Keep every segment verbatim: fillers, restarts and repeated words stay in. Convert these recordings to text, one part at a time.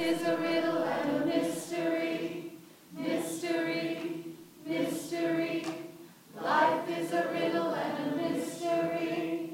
is a riddle and a mystery, mystery, mystery. Life is a riddle and a mystery.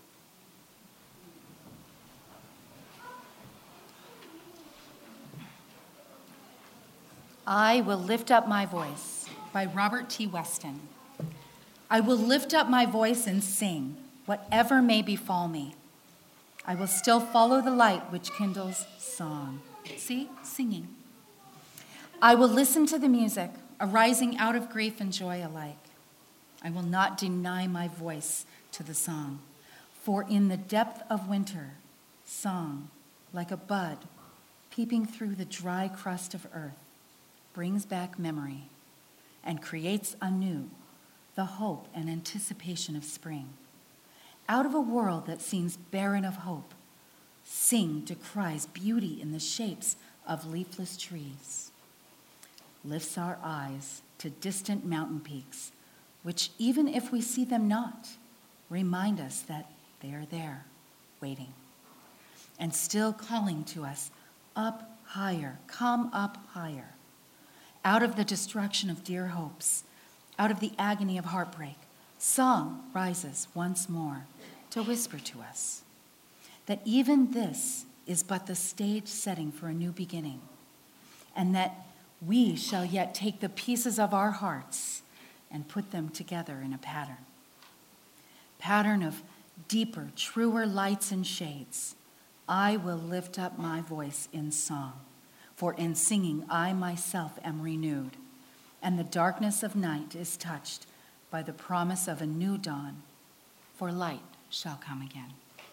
I Will Lift Up My Voice by Robert T. Weston. I will lift up my voice and sing, whatever may befall me. I will still follow the light which kindles song. See? Singing. I will listen to the music, arising out of grief and joy alike. I will not deny my voice to the song, for in the depth of winter, song, like a bud, peeping through the dry crust of earth, brings back memory and creates anew the hope and anticipation of spring. Out of a world that seems barren of hope, sing decries beauty in the shapes of leafless trees, lifts our eyes to distant mountain peaks, which even if we see them not, remind us that they are there, waiting, and still calling to us, up higher, come up higher, out of the destruction of dear hopes, out of the agony of heartbreak. Song rises once more to whisper to us that even this is but the stage setting for a new beginning, and that we shall yet take the pieces of our hearts and put them together in a pattern. Pattern of deeper, truer lights and shades. I will lift up my voice in song, for in singing I myself am renewed, and the darkness of night is touched by the promise of a new dawn, for light shall come again.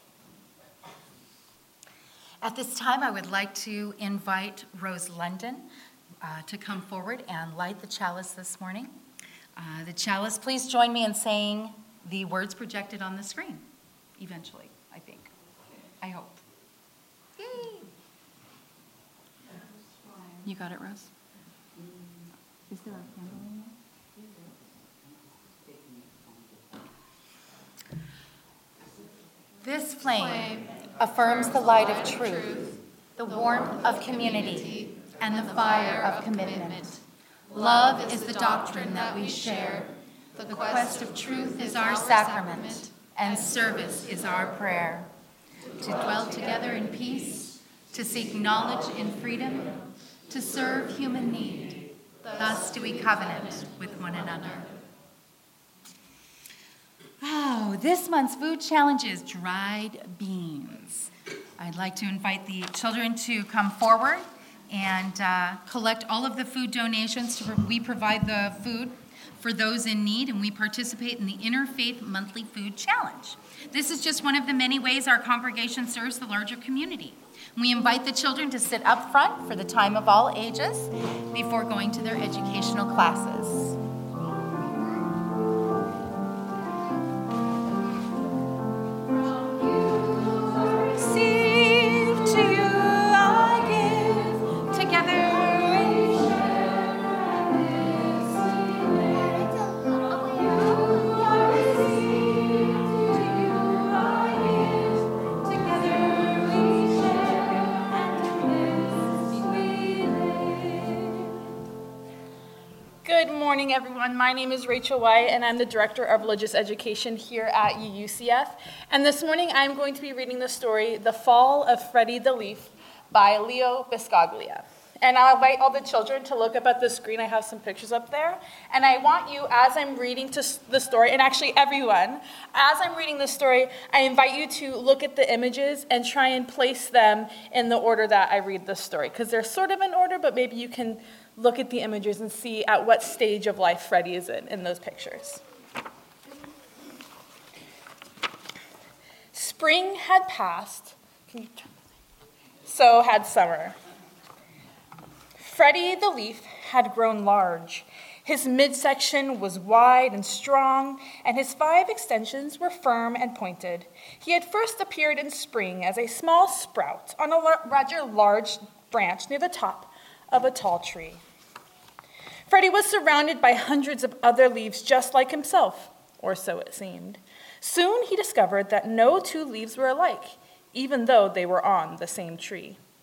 At this time, I would like to invite Rose London uh, to come forward and light the chalice this morning. Uh, the chalice, please join me in saying the words projected on the screen, eventually, I think. I hope. Yay! You got it, Rose? Is there a candle in there? This flame, flame affirms the light of truth, the warmth of community, and the fire of commitment. Love is the doctrine that we share. The quest of truth is our sacrament, and service is our prayer. To dwell together in peace, to seek knowledge in freedom, to serve human need. Thus do we covenant with one another. Oh, this month's food challenge is dried beans. I'd like to invite the children to come forward and uh, collect all of the food donations. To, we provide the food for those in need, and we participate in the Interfaith Monthly Food Challenge. This is just one of the many ways our congregation serves the larger community. We invite the children to sit up front for the time of all ages before going to their educational classes. Good morning, everyone. My name is Rachel White, and I'm the Director of Religious Education here at U U C F. And this morning, I'm going to be reading the story, The Fall of Freddie the Leaf, by Leo Biscaglia. And I'll invite all the children to look up at the screen. I have some pictures up there. And I want you, as I'm reading to the story, and actually everyone, as I'm reading the story, I invite you to look at the images and try and place them in the order that I read the story. Because they're sort of in order, but maybe you can look at the images and see at what stage of life Freddie is in in those pictures. Spring had passed, can you turn so had summer. Freddie the Leaf had grown large. His midsection was wide and strong, and his five extensions were firm and pointed. He had first appeared in spring as a small sprout on a rather large branch near the top of a tall tree. Freddie was surrounded by hundreds of other leaves just like himself, or so it seemed. Soon he discovered that no two leaves were alike, even though they were on the same tree.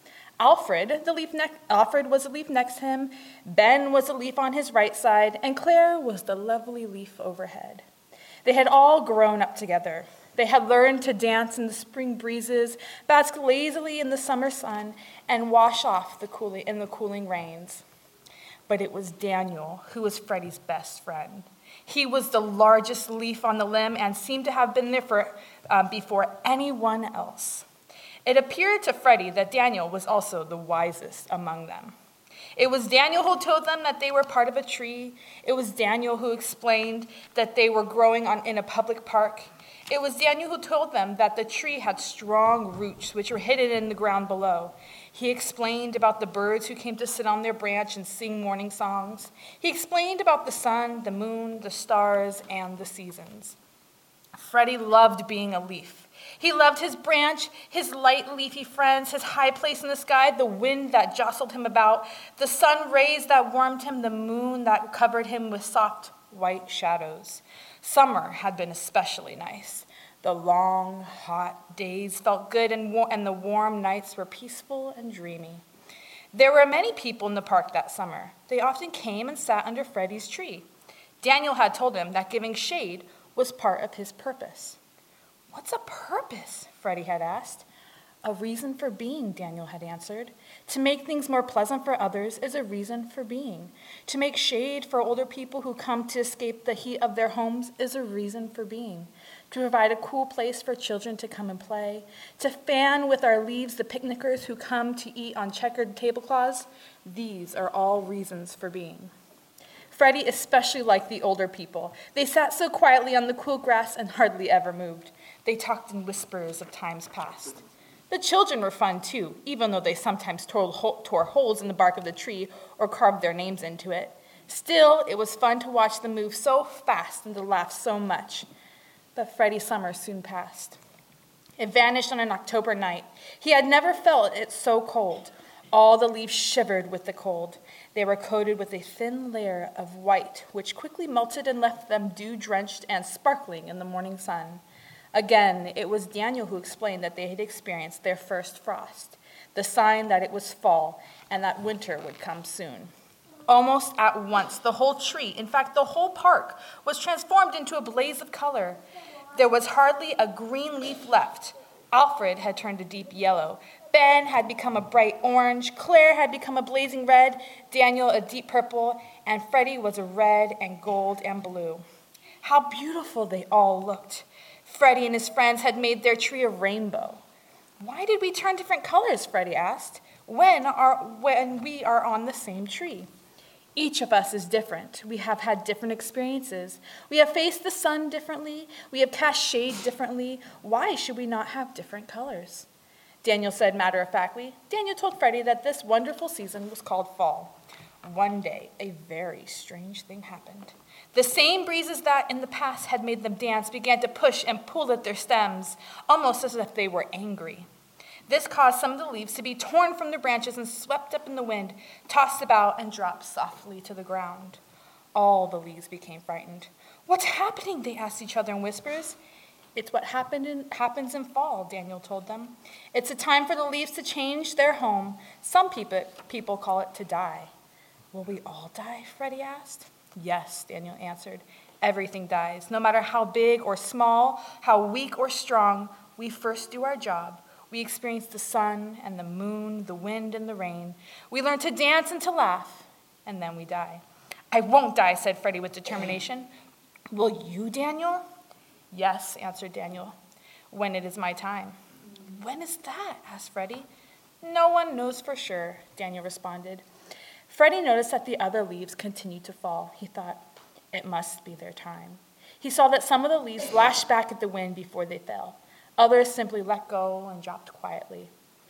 Alfred, the leaf ne- Alfred was the leaf next to him, Ben was the leaf on his right side, and Claire was the lovely leaf overhead. They had all grown up together. They had learned to dance in the spring breezes, bask lazily in the summer sun, and wash off the cooling, in the cooling rains. But it was Daniel who was Freddie's best friend. He was the largest leaf on the limb and seemed to have been there for, um, before anyone else. It appeared to Freddie that Daniel was also the wisest among them. It was Daniel who told them that they were part of a tree. It was Daniel who explained that they were growing on, in a public park. It was Daniel who told them that the tree had strong roots which were hidden in the ground below. He explained about the birds who came to sit on their branch and sing morning songs. He explained about the sun, the moon, the stars, and the seasons. Freddie loved being a leaf. He loved his branch, his light leafy friends, his high place in the sky, the wind that jostled him about, the sun rays that warmed him, the moon that covered him with soft white shadows. Summer had been especially nice. The long, hot days felt good, and, war- and the warm nights were peaceful and dreamy. There were many people in the park that summer. They often came and sat under Freddie's tree. Daniel had told him that giving shade was part of his purpose. "What's a purpose?" Freddie had asked. "A reason for being," Daniel had answered. "To make things more pleasant for others is a reason for being. To make shade for older people who come to escape the heat of their homes is a reason for being. To provide a cool place for children to come and play. To fan with our leaves the picnickers who come to eat on checkered tablecloths. These are all reasons for being." Freddie especially liked the older people. They sat so quietly on the cool grass and hardly ever moved. They talked in whispers of times past. The children were fun too, even though they sometimes tore, tore holes in the bark of the tree or carved their names into it. Still, it was fun to watch them move so fast and to laugh so much. But Freddie's summer soon passed. It vanished on an October night. He had never felt it so cold. All the leaves shivered with the cold. They were coated with a thin layer of white, which quickly melted and left them dew-drenched and sparkling in the morning sun. Again, it was Daniel who explained that they had experienced their first frost, the sign that it was fall and that winter would come soon. Almost at once, the whole tree, in fact, the whole park, was transformed into a blaze of color. There was hardly a green leaf left. Alfred had turned a deep yellow. Ben had become a bright orange. Claire had become a blazing red. Daniel a deep purple. And Freddie was a red and gold and blue. How beautiful they all looked. Freddie and his friends had made their tree a rainbow. "Why did we turn different colors?" Freddie asked. When are when we are on the same tree? Each of us is different. We have had different experiences. We have faced the sun differently. We have cast shade differently. Why should we not have different colors? Daniel said matter-of-factly. Daniel told Freddie that this wonderful season was called fall. One day, a very strange thing happened. The same breezes that in the past had made them dance began to push and pull at their stems, almost as if they were angry. This caused some of the leaves to be torn from their branches and swept up in the wind, tossed about, and dropped softly to the ground. All the leaves became frightened. "What's happening?" they asked each other in whispers. "It's what happened in, happens in fall," Daniel told them. "It's a time for the leaves to change their home. Some people, people call it to die." "Will we all die?" Freddie asked. "Yes," Daniel answered. "Everything dies. No matter how big or small, how weak or strong, we first do our job. We experience the sun and the moon, the wind and the rain. We learn to dance and to laugh, and then we die." "I won't die," said Freddie with determination. "Will you, Daniel?" "Yes," answered Daniel, "when it is my time." "When is that?" asked Freddie. "No one knows for sure," Daniel responded. Freddie noticed that the other leaves continued to fall. He thought, it must be their time. He saw that some of the leaves lashed back at the wind before they fell. Others simply let go and dropped quietly.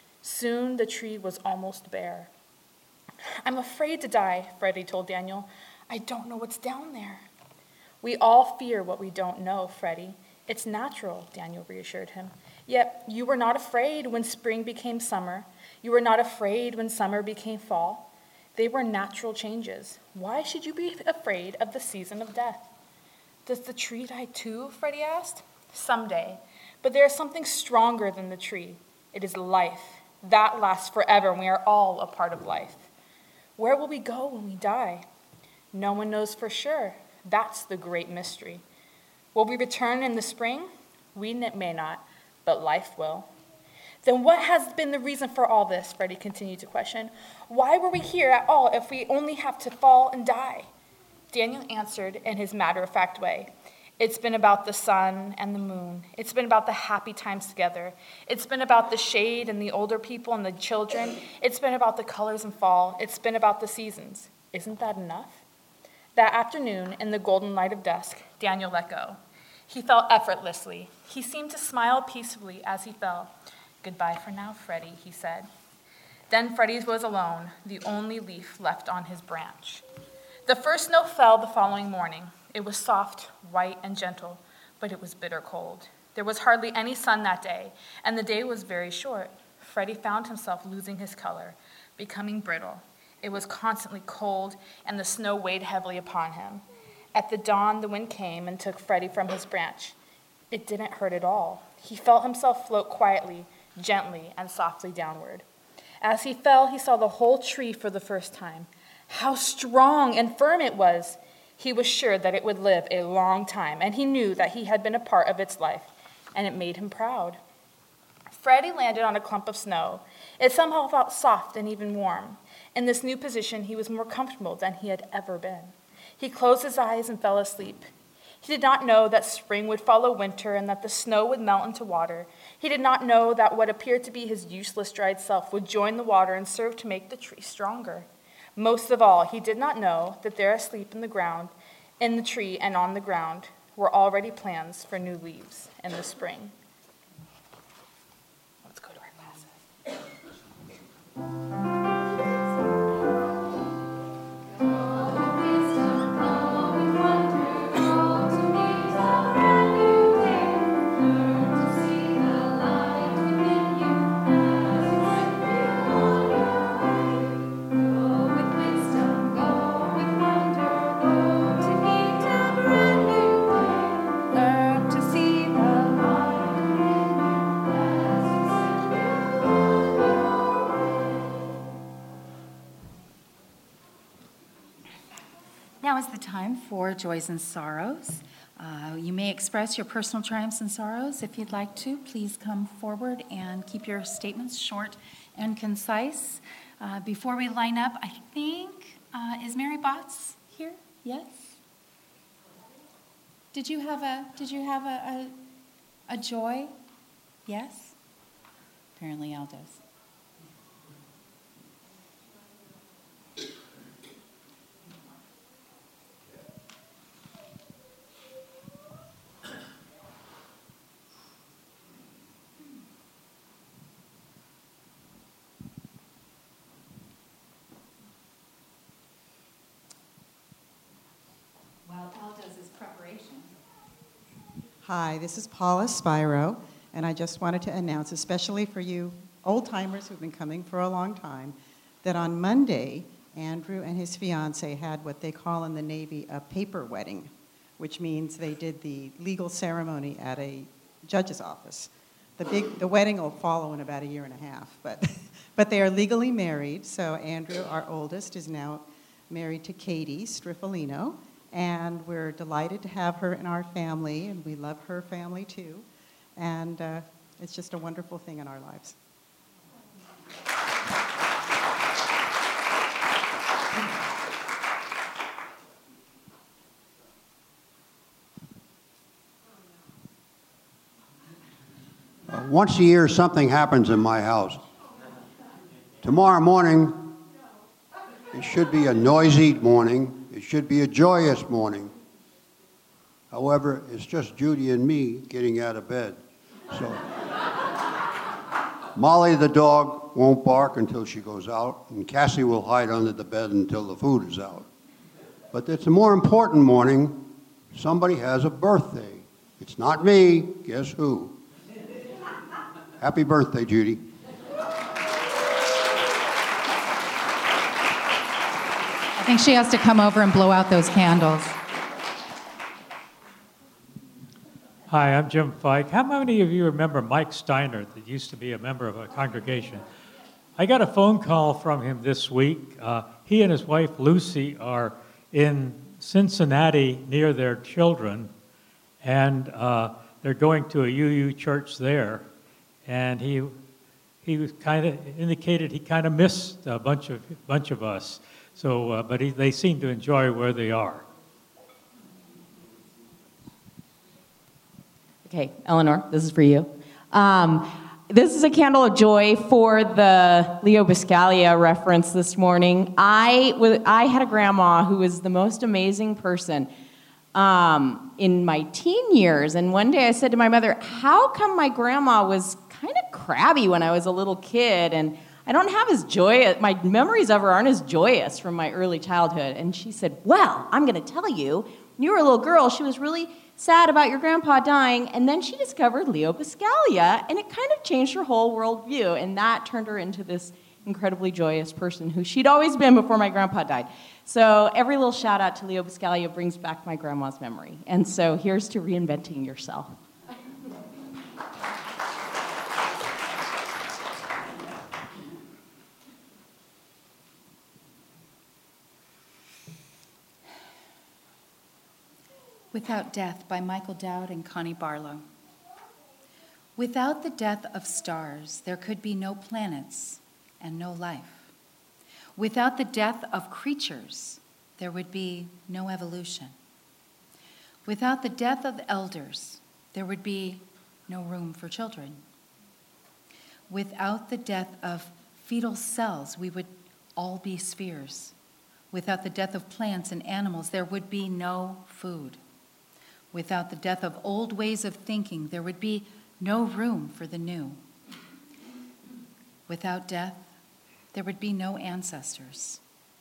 Soon the tree was almost bare. "I'm afraid to die," Freddie told Daniel. "I don't know what's down there." "We all fear what we don't know, Freddie. It's natural," Daniel reassured him. "Yet you were not afraid when spring became summer. You were not afraid when summer became fall. They were natural changes. Why should you be afraid of the season of death?" "Does the tree die too?" Freddie asked. "Someday. But there is something stronger than the tree. It is life. That lasts forever, and we are all a part of life. Where will we go when we die? No one knows for sure. That's the great mystery. Will we return in the spring? We may not, but life will. Then what has been the reason for all this? Freddie continued to question. Why were we here at all if we only have to fall and die? Daniel answered in his matter-of-fact way. It's been about the sun and the moon. It's been about the happy times together. It's been about the shade and the older people and the children. It's been about the colors in fall. It's been about the seasons. Isn't that enough? That afternoon, in the golden light of dusk, Daniel let go. He fell effortlessly. He seemed to smile peacefully as he fell. Goodbye for now, Freddie, he said. Then Freddie was alone, the only leaf left on his branch. The first snow fell the following morning. It was soft, white, and gentle, but it was bitter cold. There was hardly any sun that day, and the day was very short. Freddie found himself losing his color, becoming brittle. It was constantly cold, and the snow weighed heavily upon him. At the dawn, the wind came and took Freddie from his branch. It didn't hurt at all. He felt himself float quietly, gently, and softly downward. As he fell, he saw the whole tree for the first time. How strong and firm it was! He was sure that it would live a long time, and he knew that he had been a part of its life, and it made him proud. Freddie landed on a clump of snow. It somehow felt soft and even warm. In this new position, he was more comfortable than he had ever been. He closed his eyes and fell asleep. He did not know that spring would follow winter and that the snow would melt into water. He did not know that what appeared to be his useless dried self would join the water and serve to make the tree stronger. Most of all, he did not know that there asleep in the ground, in the tree and on the ground, were already plans for new leaves in the spring. Let's go to our classes. Now is the time for joys and sorrows. Uh, you may express your personal triumphs and sorrows. If you'd like to, please come forward and keep your statements short and concise. Uh, before we line up, I think, uh, is Mary Botts here? Yes? Did you have a, did you have a, a, a joy? Yes? Apparently Al does. Hi, this is Paula Spiro, and I just wanted to announce, especially for you old-timers who've been coming for a long time, that on Monday, Andrew and his fiancée had what they call in the Navy a paper wedding, which means they did the legal ceremony at a judge's office. The big, the wedding will follow in about a year and a half, but, but they are legally married, so Andrew, our oldest, is now married to Katie Striffolino, and we're delighted to have her in our family, and we love her family too. And uh, it's just a wonderful thing in our lives. Uh, once a year, something happens in my house. Tomorrow morning, it should be a noisy morning. It should be a joyous morning. However, it's just Judy and me getting out of bed. So Molly the dog won't bark until she goes out, and Cassie will hide under the bed until the food is out. But it's a more important morning. Somebody has a birthday. It's not me. Guess who? Happy birthday, Judy. I think she has to come over and blow out those candles. Hi, I'm Jim Fike. How many of you remember Mike Steiner, that used to be a member of a congregation? I got a phone call from him this week. Uh, he and his wife Lucy are in Cincinnati near their children, and uh, they're going to a U U church there. And he he was kind of indicated he kind of missed a bunch of bunch of us. So, uh, but he, they seem to enjoy where they are. Okay, Eleanor, this is for you. Um, this is a candle of joy for the Leo Buscaglia reference this morning. I, w- I had a grandma who was the most amazing person um, in my teen years. And one day I said to my mother, how come my grandma was kind of crabby when I was a little kid? And I don't have as joyous, my memories of her aren't as joyous from my early childhood. And she said, well, I'm going to tell you, when you were a little girl, she was really sad about your grandpa dying, and then she discovered Leo Buscaglia, and it kind of changed her whole worldview, and that turned her into this incredibly joyous person who she'd always been before my grandpa died. So every little shout out to Leo Buscaglia brings back my grandma's memory. And so here's to reinventing yourself. Without Death by Michael Dowd and Connie Barlow. Without the death of stars, there could be no planets and no life. Without the death of creatures, there would be no evolution. Without the death of elders, there would be no room for children. Without the death of fetal cells, we would all be spheres. Without the death of plants and animals, there would be no food. Without the death of old ways of thinking, there would be no room for the new. Without death, there would be no ancestors.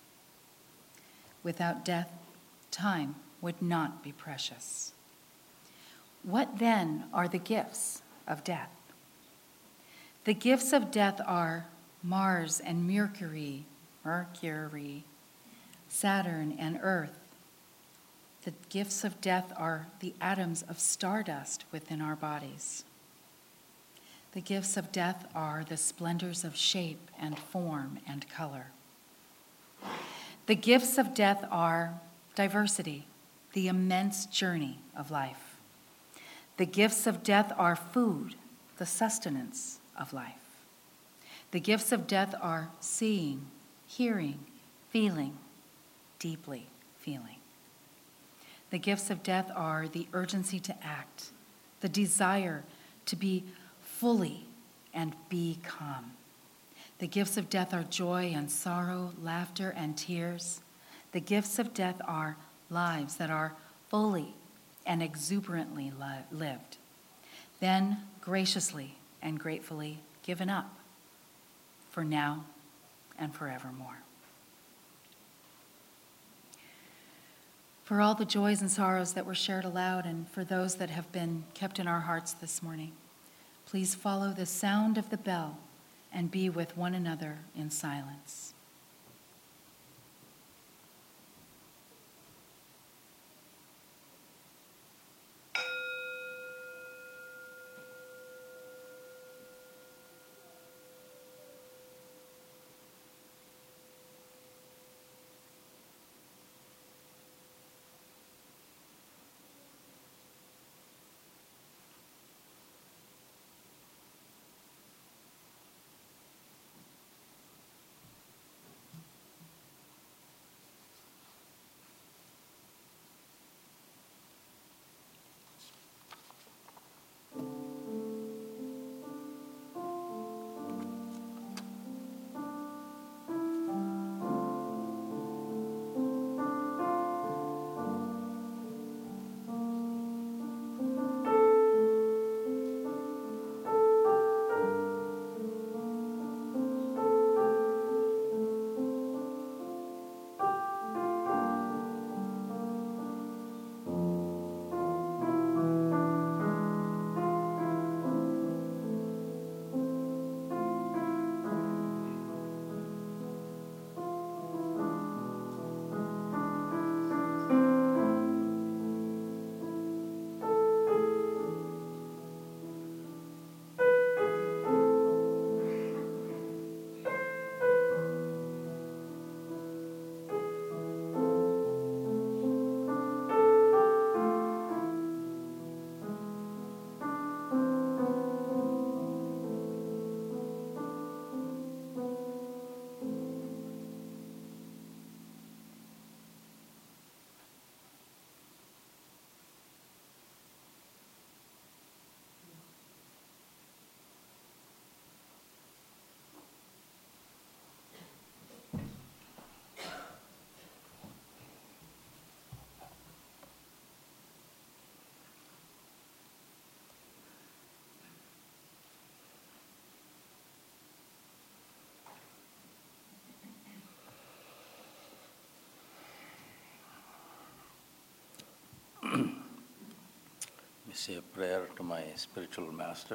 Without death, time would not be precious. What then are the gifts of death? The gifts of death are Mars and Mercury, Mercury, Saturn and Earth. The gifts of death are the atoms of stardust within our bodies. The gifts of death are the splendors of shape and form and color. The gifts of death are diversity, the immense journey of life. The gifts of death are food, the sustenance of life. The gifts of death are seeing, hearing, feeling, deeply feeling. The gifts of death are the urgency to act, the desire to be fully and be calm. The gifts of death are joy and sorrow, laughter and tears. The gifts of death are lives that are fully and exuberantly li- lived, then graciously and gratefully given up for now and forevermore. For all the joys and sorrows that were shared aloud and for those that have been kept in our hearts this morning, please follow the sound of the bell and be with one another in silence. say a prayer to my spiritual master.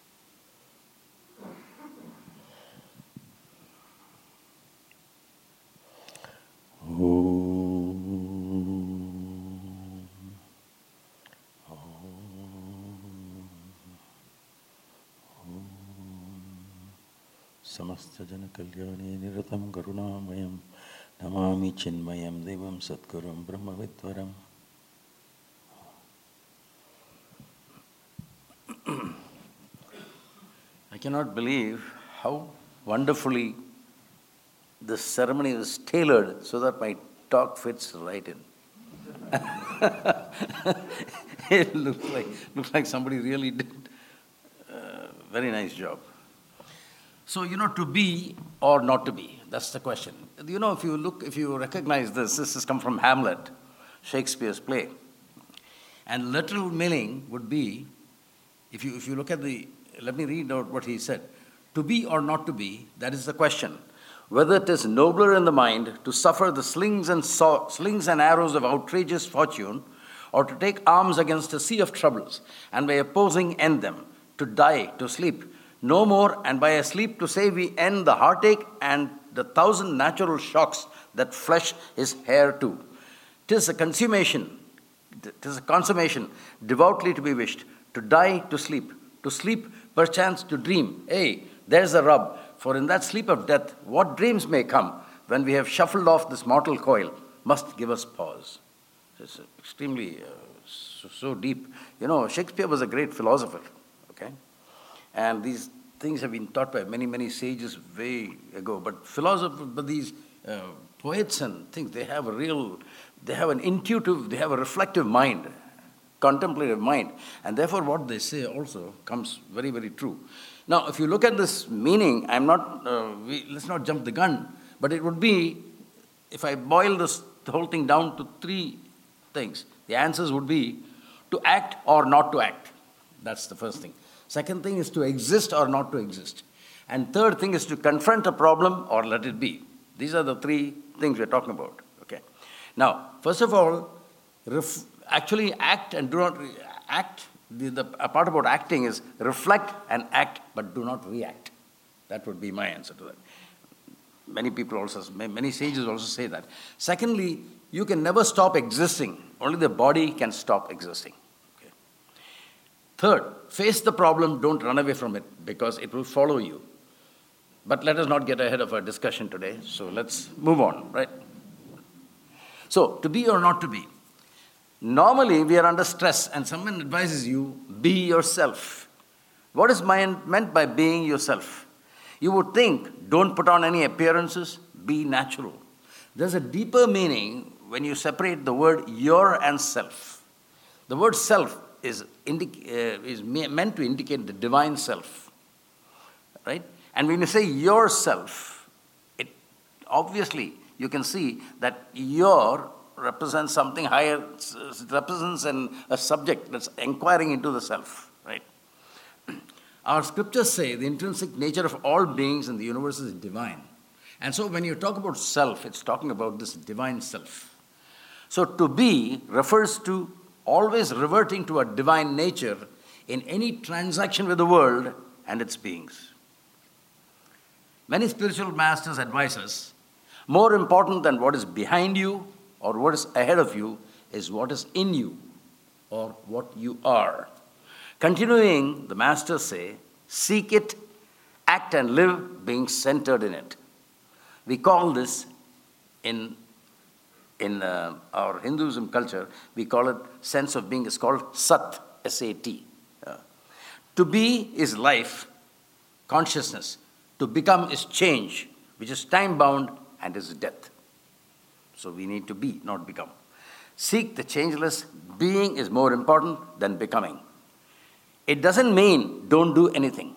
Samasta jana kalyani niratam karunamayam namami chinmayam devam satgurum brahmavidvaram. I cannot believe how wonderfully this ceremony was tailored so that my talk fits right in. It looks like looks like somebody really did a very nice job. So, you know, to be or not to be, that's the question. You know, if you look, if you recognize this, this has come from Hamlet, Shakespeare's play. And literal meaning would be, if you if you look at the, let me read out what he said. To be or not to be, that is the question. Whether it is nobler in the mind to suffer the slings and saw, slings and arrows of outrageous fortune, or to take arms against a sea of troubles, and by opposing end them, to die, to sleep, no more, and by a sleep to say we end the heartache and the thousand natural shocks that flesh is heir to. 'Tis a consummation, 'tis a consummation, devoutly to be wished, to die, to sleep, to sleep, perchance to dream. Hey, there's the rub, for in that sleep of death, what dreams may come when we have shuffled off this mortal coil must give us pause. It's extremely uh, so, so deep. You know, Shakespeare was a great philosopher, okay? And these things have been taught by many, many sages way ago. But philosophers, but these uh, poets and things, they have a real, they have an intuitive, they have a reflective mind, contemplative mind. And therefore what they say also comes very, very true. Now, if you look at this meaning, I'm not, uh, we, let's not jump the gun, but it would be, if I boil this the whole thing down to three things, the answers would be to act or not to act. That's the first thing. Second thing is to exist or not to exist. And third thing is to confront a problem or let it be. These are the three things we're talking about. Okay. Now, first of all, ref- actually act and do not re- act. The, the a part about acting is reflect and act, but do not react. That would be my answer to that. Many people also, many sages also say that. Secondly, you can never stop existing. Only the body can stop existing. Third, face the problem, don't run away from it, because it will follow you. But let us not get ahead of our discussion today, so let's move on, right? So, to be or not to be. Normally, we are under stress, and someone advises you, be yourself. What is meant by being yourself? You would think, don't put on any appearances, be natural. There's a deeper meaning when you separate the word your and self. The word self is, indic- uh, is meant to indicate the divine self, right? And when you say yourself, it obviously you can see that your represents something higher, it represents an, a subject that's inquiring into the self, right? Our scriptures say the intrinsic nature of all beings in the universe is divine. And so when you talk about self, it's talking about this divine self. So to be refers to always reverting to a divine nature in any transaction with the world and its beings. Many spiritual masters advise us, more important than what is behind you or what is ahead of you is what is in you or what you are. Continuing, the masters say, seek it, act and live being centered in it. We call this in In uh, our Hinduism culture, we call it sense of being, it's called Sat, S A T. Uh, to be is life, consciousness. To become is change, which is time-bound and is death. So we need to be, not become. Seek the changeless. Being is more important than becoming. It doesn't mean don't do anything.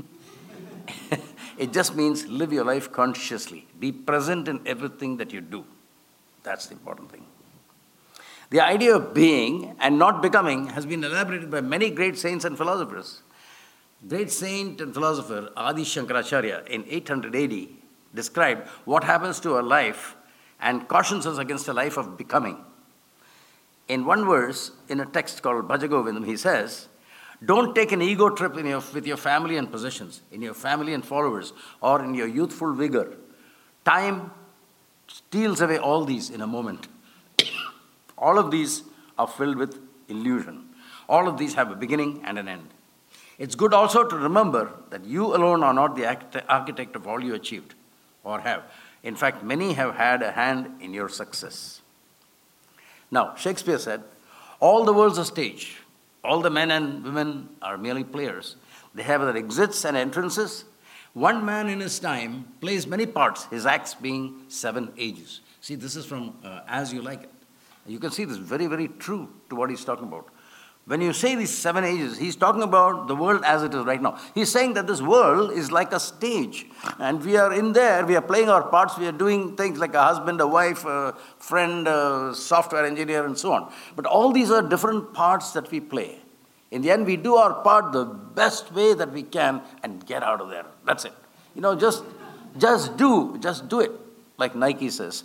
It just means live your life consciously. Be present in everything that you do. That's the important thing. The idea of being and not becoming has been elaborated by many great saints and philosophers. Great saint and philosopher Adi Shankaracharya in eight hundred A D described what happens to a life and cautions us against a life of becoming. in one verse, in a text called Bhajagovindam, he says, don't take an ego trip in your, with your family and possessions, in your family and followers, or in your youthful vigor. Time steals away all these in a moment. All of these are filled with illusion. All of these have a beginning and an end. It's good also to remember that you alone are not the architect of all you achieved or have. In fact, many have had a hand in your success. Now, Shakespeare said, all the world's a stage. All the men and women are merely players. They have their exits and entrances. One man in his time plays many parts, his acts being seven ages. See, this is from uh, As You Like It. You can see this very, very true to what he's talking about. When you say these seven ages, he's talking about the world as it is right now. He's saying that this world is like a stage. And we are in there, we are playing our parts, we are doing things like a husband, a wife, a friend, a software engineer, and so on. But all these are different parts that we play. In the end, we do our part the best way that we can and get out of there. That's it. You know, just, just do, just do it, like Nike says.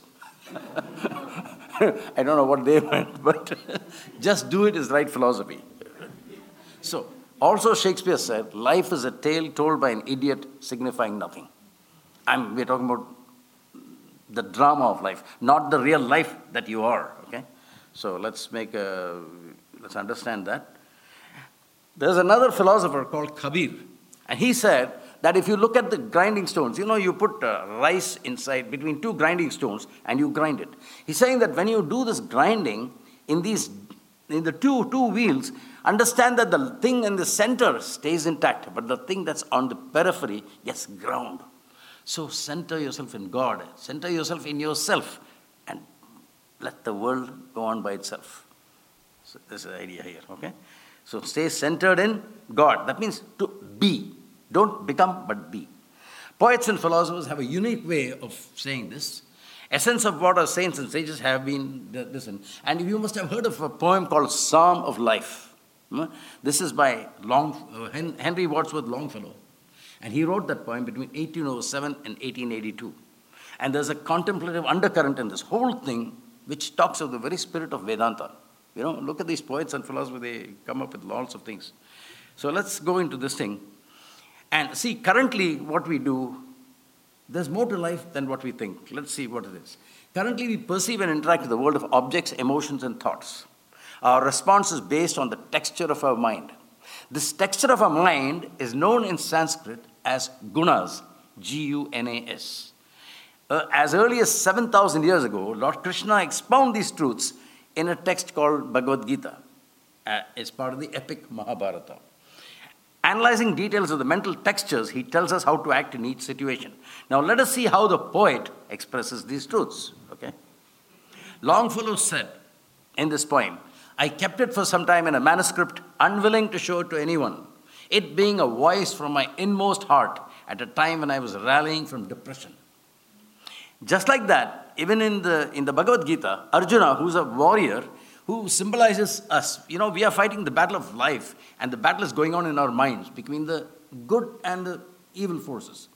I don't know what they meant, but just do it is right philosophy. So, also Shakespeare said, life is a tale told by an idiot signifying nothing. I'm, we're talking about the drama of life, not the real life that you are, okay? So let's make a, let's understand that. There's another philosopher called Kabir, and he said that if you look at the grinding stones, you know, you put uh, rice inside between two grinding stones and you grind it. He's saying that when you do this grinding in these, in the two, two wheels, understand that the thing in the center stays intact, but the thing that's on the periphery gets ground. So center yourself in God, center yourself in yourself, and let the world go on by itself. So this is the idea here, okay? So stay centered in God. That means to be. Don't become, but be. Poets and philosophers have a unique way of saying this. Essence of what our saints and sages have been, listen. And you must have heard of a poem called Psalm of Life. This is by Long, uh, Henry Wadsworth Longfellow. And he wrote that poem between eighteen oh seven and eighteen eighty-two. And there's a contemplative undercurrent in this whole thing which talks of the very spirit of Vedanta. You know, look at these poets and philosophers, they come up with lots of things. So let's go into this thing. And see, currently what we do, there's more to life than what we think. Let's see what it is. Currently we perceive and interact with the world of objects, emotions, and thoughts. Our response is based on the texture of our mind. This texture of our mind is known in Sanskrit as gunas, G U N A S. Uh, as early as seven thousand years ago, Lord Krishna expounded these truths in a text called Bhagavad Gita. Uh, it's part of the epic Mahabharata. Analyzing details of the mental textures, he tells us how to act in each situation. Now let us see how the poet expresses these truths. Okay? Longfellow said in this poem, I kept it for some time in a manuscript, unwilling to show it to anyone, it being a voice from my inmost heart at a time when I was rallying from depression. Just like that, even in the, in the Bhagavad Gita, Arjuna, who's a warrior, who symbolizes us. You know, we are fighting the battle of life, and the battle is going on in our minds between the good and the evil forces.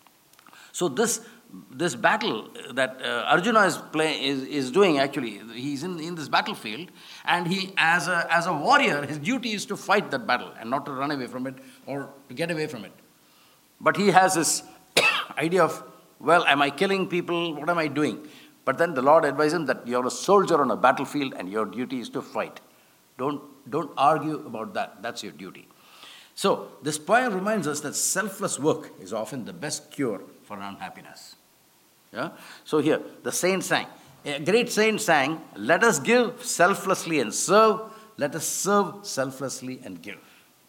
So this, this battle that uh, Arjuna is, play, is, is doing, actually, he's in, in this battlefield, and he, as a, as a warrior, his duty is to fight that battle and not to run away from it or to get away from it. But he has this idea of, well, am I killing people? What am I doing? But then the Lord advises him that you're a soldier on a battlefield and your duty is to fight. Don't, don't argue about that. That's your duty. So this poem reminds us that selfless work is often the best cure for unhappiness. Yeah? So here, the saint sang. A great saint sang, let us give selflessly and serve. Let us serve selflessly and give.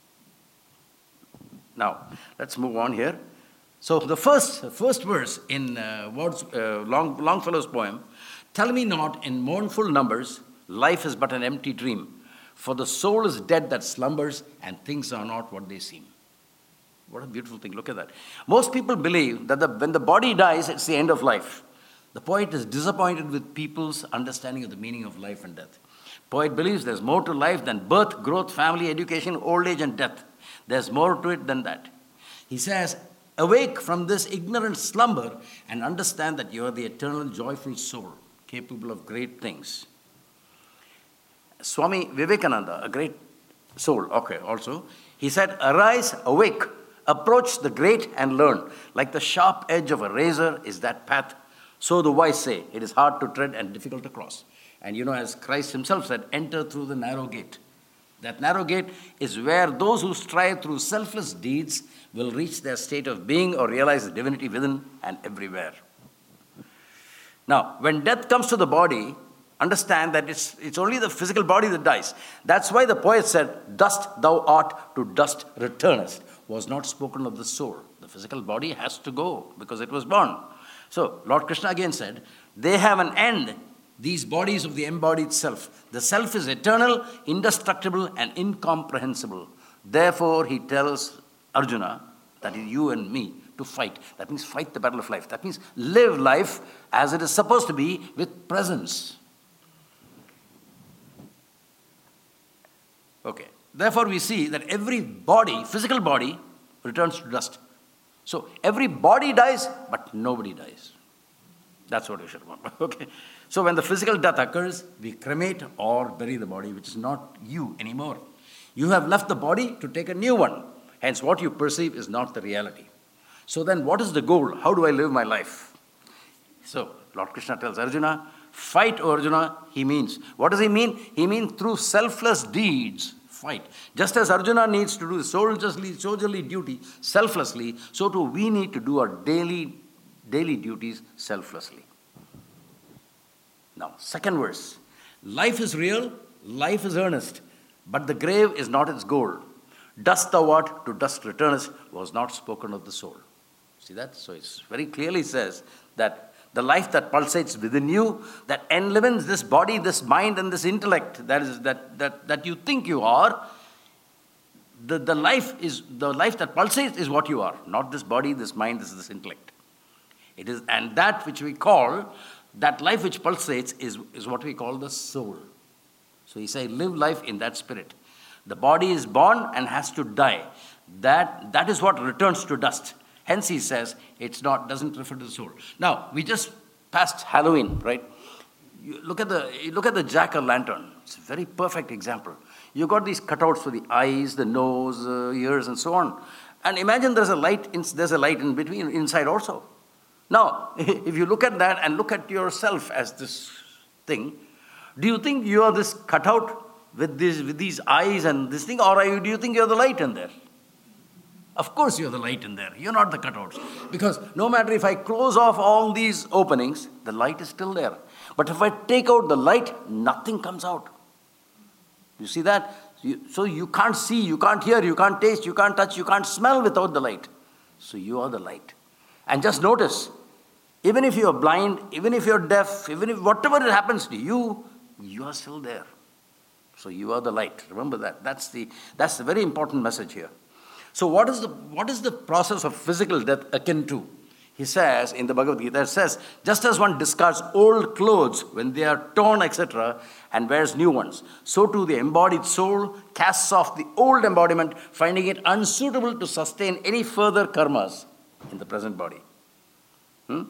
Now, let's move on here. So the first, first verse in uh, words, uh, Long, Longfellow's poem, tell me not in mournful numbers, life is but an empty dream, for the soul is dead that slumbers and things are not what they seem. What a beautiful thing, look at that. Most people believe that the, when the body dies, it's the end of life. The poet is disappointed with people's understanding of the meaning of life and death. Poet believes there's more to life than birth, growth, family, education, old age, and death. There's more to it than that. He says, awake from this ignorant slumber and understand that you are the eternal joyful soul, capable of great things. Swami Vivekananda, a great soul, okay, also, he said, arise, awake, approach the great and learn. Like the sharp edge of a razor is that path, so the wise say, it is hard to tread and difficult to cross. And you know, as Christ himself said, enter through the narrow gate. That narrow gate is where those who strive through selfless deeds will reach their state of being or realize the divinity within and everywhere. Now, when death comes to the body, understand that it's, it's only the physical body that dies. That's why the poet said, dust thou art, to dust returnest, was not spoken of the soul. The physical body has to go because it was born. So, Lord Krishna again said, they have an end, these bodies of the embodied self. The self is eternal, indestructible, and incomprehensible. Therefore, he tells Arjuna, that is you and me, to fight. That means fight the battle of life. That means live life as it is supposed to be with presence. Okay. Therefore, we see that every body, physical body, returns to dust. So, every body dies, but nobody dies. That's what we should remember. Okay. So, when the physical death occurs, we cremate or bury the body, which is not you anymore. You have left the body to take a new one. Hence, what you perceive is not the reality. So then, what is the goal? How do I live my life? So, Lord Krishna tells Arjuna, fight, O Arjuna, he means. What does he mean? He means through selfless deeds, fight. Just as Arjuna needs to do the soldierly, soldierly duty selflessly, so too we need to do our daily, daily duties selflessly. Now, second verse. Life is real, life is earnest, but the grave is not its goal. Dust thou art, to dust returnest, was not spoken of the soul. See that? So it very clearly says that the life that pulsates within you, that enlivens this body, this mind, and this intellect, that is that that, that you think you are, the, the life is the life that pulsates is what you are, not this body, this mind, this this intellect. It is, and that which we call, that life which pulsates is, is what we call the soul. So he says, live life in that spirit. The body is born and has to die. That, that is what returns to dust. Hence he says, it's not, doesn't refer to the soul. Now, we just passed Halloween, right? You look at the, you look at the jack-o'-lantern. It's a very perfect example. You got these cutouts for the eyes, the nose, uh, ears, and so on. And imagine there's a light, in, there's a light in between, inside also. Now, if you look at that and look at yourself as this thing, do you think you are this cutout with these, with these eyes and this thing, or are you, do you think you're the light in there? Of course you're the light in there. You're not the cutouts. Because no matter if I close off all these openings, the light is still there. But if I take out the light, nothing comes out. You see that? You, so you can't see, you can't hear, you can't taste, you can't touch, you can't smell without the light. So you are the light. And just notice, even if you're blind, even if you're deaf, even if whatever happens to you, you are still there. So you are the light. Remember that. That's the, that's the very important message here. So what is the what is the process of physical death akin to? He says in the Bhagavad Gita, it says, just as one discards old clothes when they are torn, et cetera, and wears new ones, so too the embodied soul casts off the old embodiment, finding it unsuitable to sustain any further karmas in the present body. Hmm?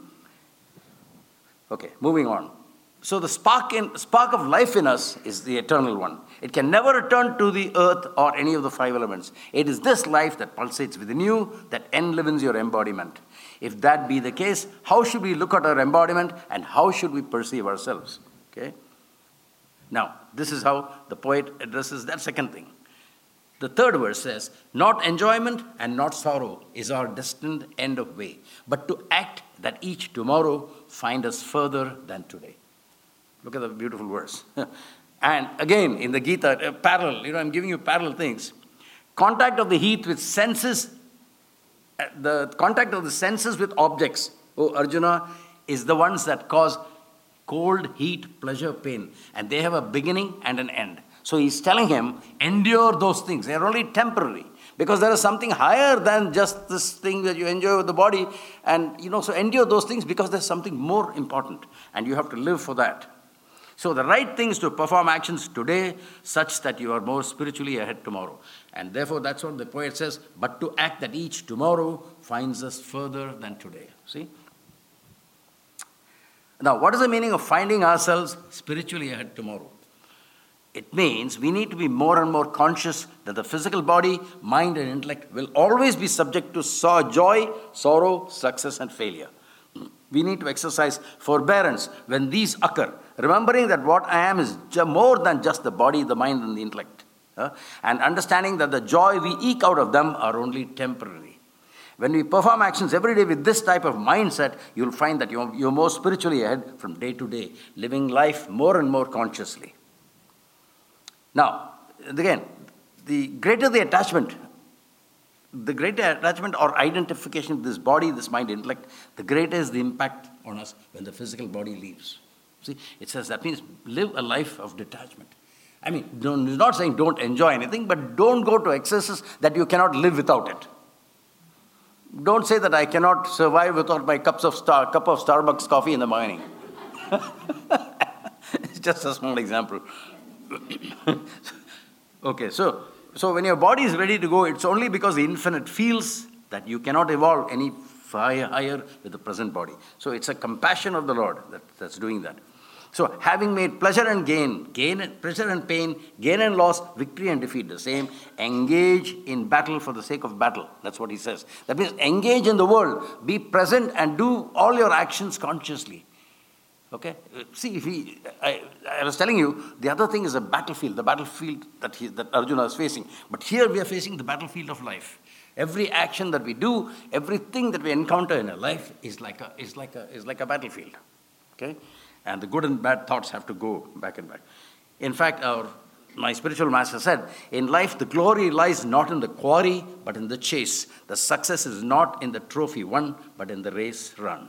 Okay, moving on. So the spark in, spark of life in us is the eternal one. It can never return to the earth or any of the five elements. It is this life that pulsates within you that enlivens your embodiment. If that be the case, how should we look at our embodiment and how should we perceive ourselves? Okay. Now, this is how the poet addresses that second thing. The third verse says, not enjoyment and not sorrow is our destined end of way, but to act that each tomorrow find us further than today. Look at the beautiful verse. And again, in the Gita, uh, parallel, you know, I'm giving you parallel things. Contact of the heat with senses, uh, the contact of the senses with objects, oh Arjuna, is the ones that cause cold, heat, pleasure, pain. And they have a beginning and an end. So he's telling him, endure those things. They're only temporary. Because there is something higher than just this thing that you enjoy with the body. And, you know, so endure those things because there's something more important. And you have to live for that. So the right thing is to perform actions today such that you are more spiritually ahead tomorrow. And therefore, that's what the poet says, but to act that each tomorrow finds us further than today. See? Now, what is the meaning of finding ourselves spiritually ahead tomorrow? It means we need to be more and more conscious that the physical body, mind, and intellect will always be subject to so- joy, sorrow, success, and failure. We need to exercise forbearance when these occur, remembering that what I am is ju- more than just the body, the mind, and the intellect, uh, and understanding that the joy we eke out of them are only temporary. When we perform actions every day with this type of mindset, you'll find that you're, you're more spiritually ahead from day to day, living life more and more consciously. Now, again, the greater the attachment, the greater attachment or identification with this body, this mind, intellect, the greater is the impact on us when the physical body leaves. See, it says that means live a life of detachment. I mean, don't, it's not saying don't enjoy anything, but don't go to excesses that you cannot live without it. Don't say that I cannot survive without my cups of star, cup of Starbucks coffee in the morning. It's just a small example. Okay, so so when your body is ready to go, it's only because the infinite feels that you cannot evolve any higher, higher with the present body. So it's a compassion of the Lord that, that's doing that. So having made pleasure and gain, gain and pleasure and pain, gain and loss, victory and defeat the same, engage in battle for the sake of battle. That's what he says. That means engage in the world, be present and do all your actions consciously. Okay? See, if he, I, I was telling you, the other thing is a battlefield, the battlefield that, he, that Arjuna is facing. But here we are facing the battlefield of life. Every action that we do, everything that we encounter in our life is like a, is like a, is like a battlefield. Okay? And the good and bad thoughts have to go back and back. In fact, our, my spiritual master said, in life the glory lies not in the quarry, but in the chase. The success is not in the trophy won, but in the race run.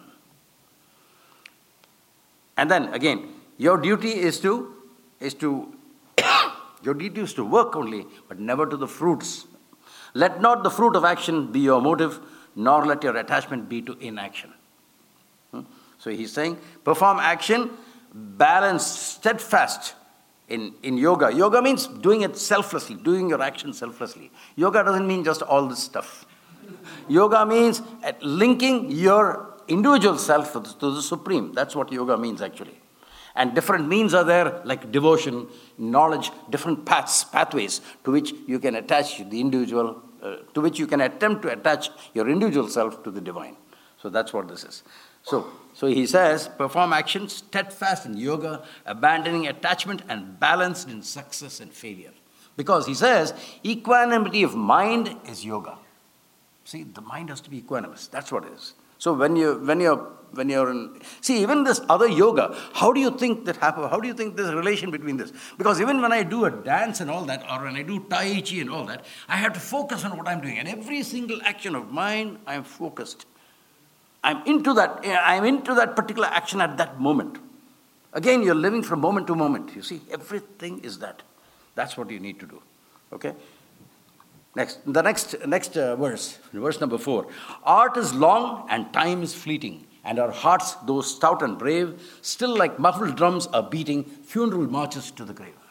And then again, your duty is to, is to, your duty is to work only, but never to the fruits. Let not the fruit of action be your motive, nor let your attachment be to inaction. Hmm? So he's saying, perform action, balance, steadfast in, in yoga. Yoga means doing it selflessly, doing your action selflessly. Yoga doesn't mean just all this stuff. Yoga means linking your individual self to the Supreme. That's what yoga means actually. And different means are there, like devotion, knowledge, different paths, pathways to which you can attach the individual, uh, to which you can attempt to attach your individual self to the divine. So that's what this is. So, so he says, perform action steadfast in yoga, abandoning attachment and balanced in success and failure. Because he says, equanimity of mind is yoga. See, the mind has to be equanimous. That's what it is. So when you when you're when you're in, see, even this other yoga, how do you think that happen? How do you think there's a relation between this? Because even when I do a dance and all that, or when I do Tai Chi and all that, I have to focus on what I'm doing. And every single action of mine, I'm focused. I'm into that. I'm into that particular action at that moment. Again, you're living from moment to moment. You see, everything is that. That's what you need to do. Okay. Next, the next next uh, verse, verse number four. Art is long and time is fleeting, and our hearts, though stout and brave, still like muffled drums are beating funeral marches to the grave.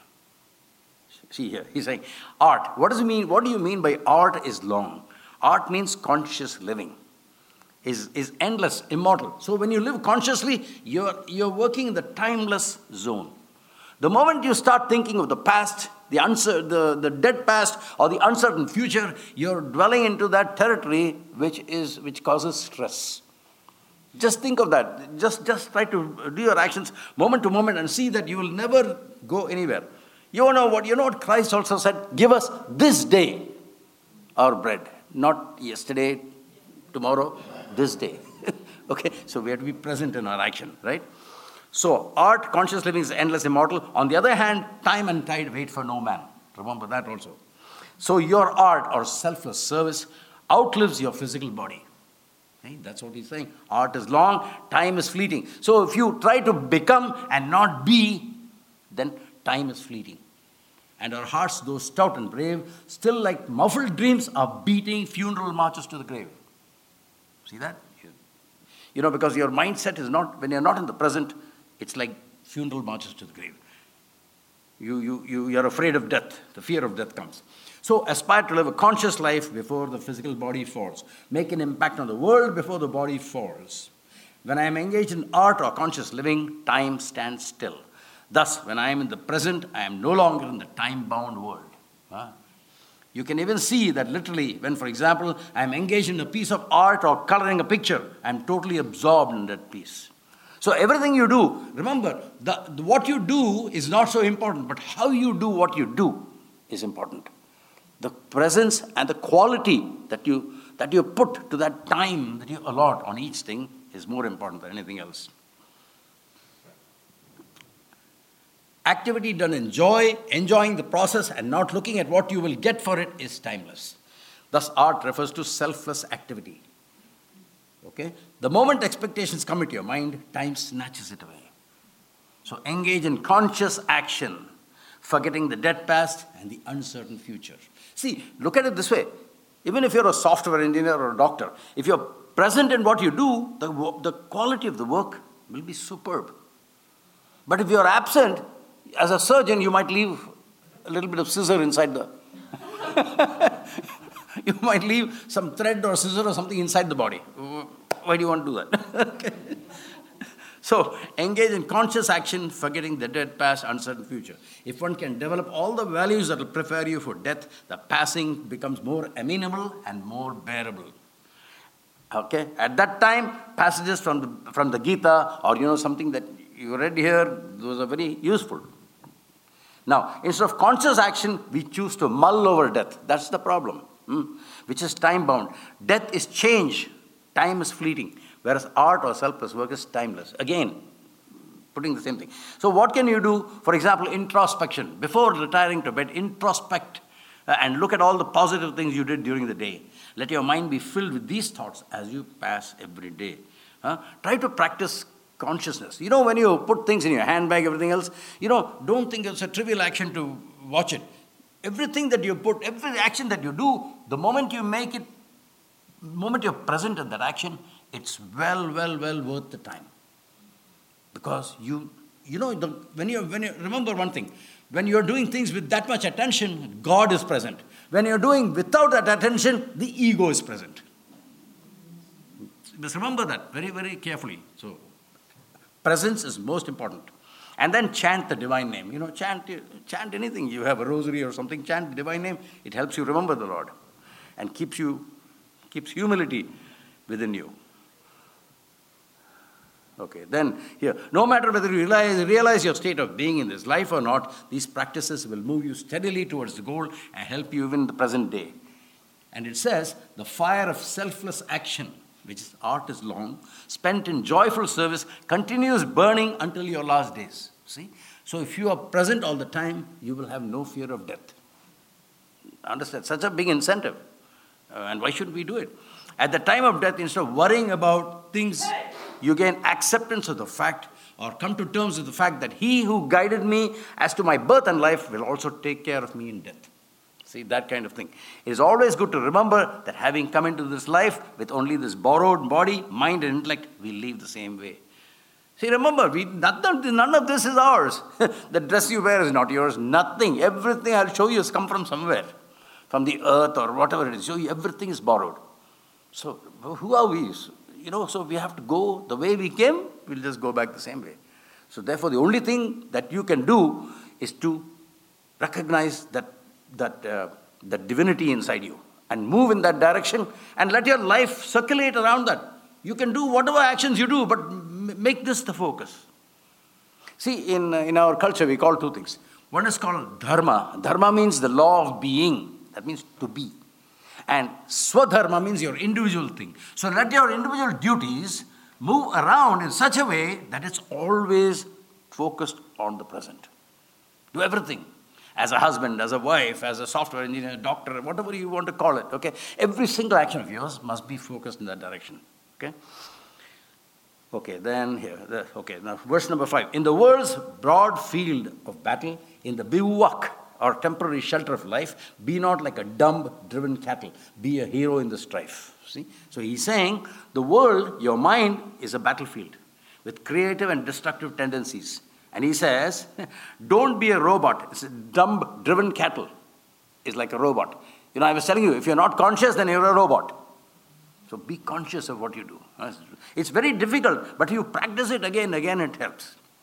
See here, he's saying, art. What does it mean? What do you mean by art is long? Art means conscious living, is is endless, immortal. So when you live consciously, you're you're working in the timeless zone. The moment you start thinking of the past, the, uncer- the, the dead past or the uncertain future, you're dwelling into that territory which is which causes stress. Just think of that. Just, just try to do your actions moment to moment and see that you will never go anywhere. You know what, you know what Christ also said? Give us this day our bread. Not yesterday, tomorrow, this day. Okay, so we have to be present in our action, right? So, art, conscious living is endless, immortal. On the other hand, time and tide wait for no man. Remember that also. So, your art or selfless service outlives your physical body. Okay? That's what he's saying. Art is long, time is fleeting. So, if you try to become and not be, then time is fleeting. And our hearts, though stout and brave, still like muffled dreams are beating funeral marches to the grave. See that? You know, because your mindset is not, when you're not in the present, it's like funeral marches to the grave. You, you, you, you're afraid of death. The fear of death comes. So aspire to live a conscious life before the physical body falls. Make an impact on the world before the body falls. When I am engaged in art or conscious living, time stands still. Thus, when I am in the present, I am no longer in the time-bound world. Huh? You can even see that literally when, for example, I am engaged in a piece of art or coloring a picture, I am totally absorbed in that piece. So everything you do, remember, the, the, what you do is not so important, but how you do what you do is important. The presence and the quality that you, that you put to that time that you allot on each thing is more important than anything else. Activity done in joy, enjoying the process and not looking at what you will get for it is timeless. Thus, art refers to selfless activity. Okay? The moment expectations come into your mind, time snatches it away. So engage in conscious action, forgetting the dead past and the uncertain future. See, look at it this way. Even if you're a software engineer or a doctor, if you're present in what you do, the, the quality of the work will be superb. But if you're absent, as a surgeon, you might leave a little bit of scissor inside the... you might leave some thread or scissor or something inside the body. Why do you want to do that? Okay. So, engage in conscious action, forgetting the dead past, uncertain future. If one can develop all the values that will prepare you for death, the passing becomes more amenable and more bearable. Okay? At that time, passages from the, from the Gita or, you know, something that you read here, those are very useful. Now, instead of conscious action, we choose to mull over death. That's the problem, hmm? which is time-bound. Death is change. Time is fleeting. Whereas art or selfless work is timeless. Again, putting the same thing. So what can you do? For example, introspection. Before retiring to bed, introspect uh, and look at all the positive things you did during the day. Let your mind be filled with these thoughts as you pass every day. Huh? Try to practice consciousness. You know, when you put things in your handbag, everything else, you know, don't think it's a trivial action to watch it. Everything that you put, every action that you do, the moment you make it, the moment you're present in that action, it's well, well, well worth the time. Because you, you know, the, when you, when you, remember one thing, when you're doing things with that much attention, God is present. When you're doing without that attention, the ego is present. Just remember that very, very carefully. So, presence is most important. And then chant the divine name. You know, chant, chant anything. You have a rosary or something, chant the divine name. It helps you remember the Lord and keeps you, keeps humility within you. Okay, then here, no matter whether you realize, realize your state of being in this life or not, these practices will move you steadily towards the goal and help you even in the present day. And it says, the fire of selfless action, which is art is long, spent in joyful service, continues burning until your last days. See? So if you are present all the time, you will have no fear of death. Understand? Such a big incentive. Uh, and why shouldn't we do it? At the time of death, instead of worrying about things, you gain acceptance of the fact or come to terms with the fact that he who guided me as to my birth and life will also take care of me in death. See, that kind of thing. It is always good to remember that having come into this life with only this borrowed body, mind and intellect, we leave the same way. See, remember, we, none, none of this is ours. The dress you wear is not yours. Nothing. Everything I'll show you has come from somewhere. From the earth or whatever it is. Show you everything is borrowed. So, who are we? You know, so we have to go the way we came, we'll just go back the same way. So therefore, the only thing that you can do is to recognize that that uh, that divinity inside you and move in that direction and let your life circulate around that. You can do whatever actions you do, but m- make this the focus. See, in, uh, in our culture, we call two things. One is called dharma. Dharma means the law of being. That means to be. And swadharma means your individual thing. So let your individual duties move around in such a way that it's always focused on the present. Do everything. As a husband, as a wife, as a software engineer, doctor, whatever you want to call it, okay? Every single action of yours must be focused in that direction, okay? Okay, then here, the, okay, now verse number five. In the world's broad field of battle, in the bivouac, or temporary shelter of life, be not like a dumb, driven cattle. Be a hero in the strife. See? So he's saying, the world, your mind, is a battlefield with creative and destructive tendencies. And he says, don't be a robot. It's a dumb, driven cattle. It's like a robot. You know, I was telling you, if you're not conscious, then you're a robot. So be conscious of what you do. It's very difficult, but you practice it again and again, it helps.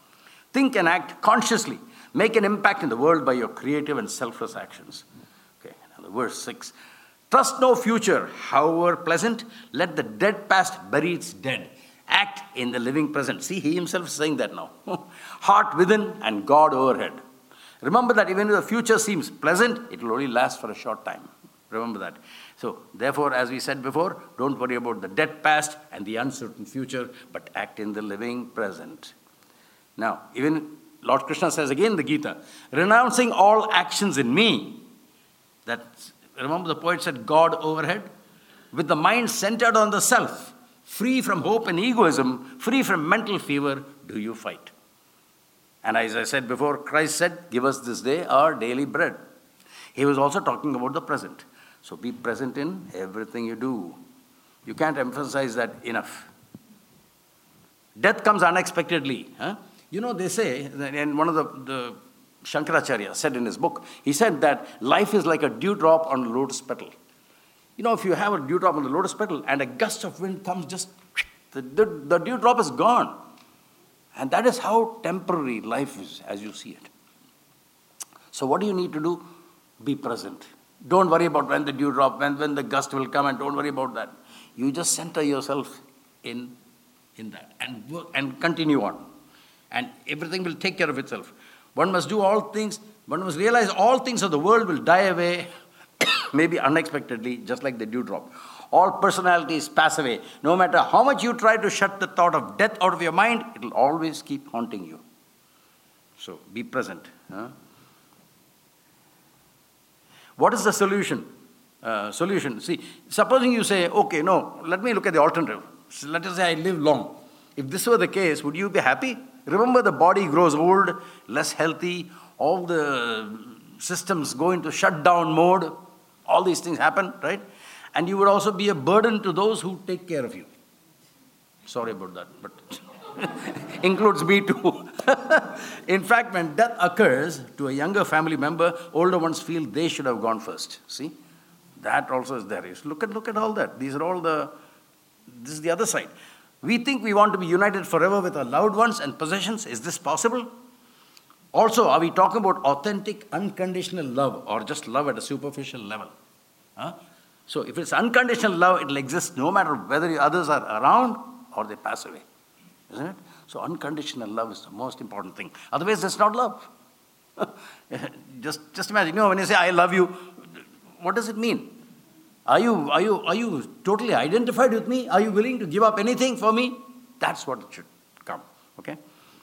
Think and act consciously. Make an impact in the world by your creative and selfless actions. Okay, now verse six. Trust no future, however pleasant. Let the dead past bury its dead. Act in the living present. See, he himself is saying that now. Heart within and God overhead. Remember that even if the future seems pleasant, it will only last for a short time. Remember that. So, therefore, as we said before, don't worry about the dead past and the uncertain future, but act in the living present. Now, even Lord Krishna says again in the Gita, renouncing all actions in me. That, remember the poet said, God overhead? With the mind centered on the self, free from hope and egoism, free from mental fever, do you fight? And as I said before, Christ said, give us this day our daily bread. He was also talking about the present. So be present in everything you do. You can't emphasize that enough. Death comes unexpectedly. Huh? You know, they say, and one of the, the Shankaracharya said in his book, he said that life is like a dewdrop on a lotus petal. You know, if you have a dewdrop on the lotus petal and a gust of wind comes, just the, the, the dewdrop is gone. And that is how temporary life is as you see it. So what do you need to do? Be present. Don't worry about when the dewdrop, when, when the gust will come, and don't worry about that. You just center yourself in, in that and work and continue on. And everything will take care of itself. One must do all things, one must realize all things of the world will die away, maybe unexpectedly, just like the dewdrop. All personalities pass away. No matter how much you try to shut the thought of death out of your mind, it will always keep haunting you. So be present. Huh? What is the solution? Uh, solution. See, supposing you say, okay, no, let me look at the alternative. So let us say I live long. If this were the case, would you be happy? Remember, the body grows old, less healthy, all the systems go into shutdown mode, all these things happen, right? And you would also be a burden to those who take care of you. Sorry about that, but includes me too. In fact, when death occurs to a younger family member, older ones feel they should have gone first. See? That also is there. Look at, look at all that. These are all the, this is the other side. We think we want to be united forever with our loved ones and possessions. Is this possible? Also, are we talking about authentic, unconditional love or just love at a superficial level? Huh? So if it's unconditional love, it will exist no matter whether others are around or they pass away. Isn't it? So unconditional love is the most important thing. Otherwise, that's not love. just, just imagine, you know, when you say, I love you, what does it mean? Are you, are you, are you totally identified with me? Are you willing to give up anything for me? That's what it should come, okay?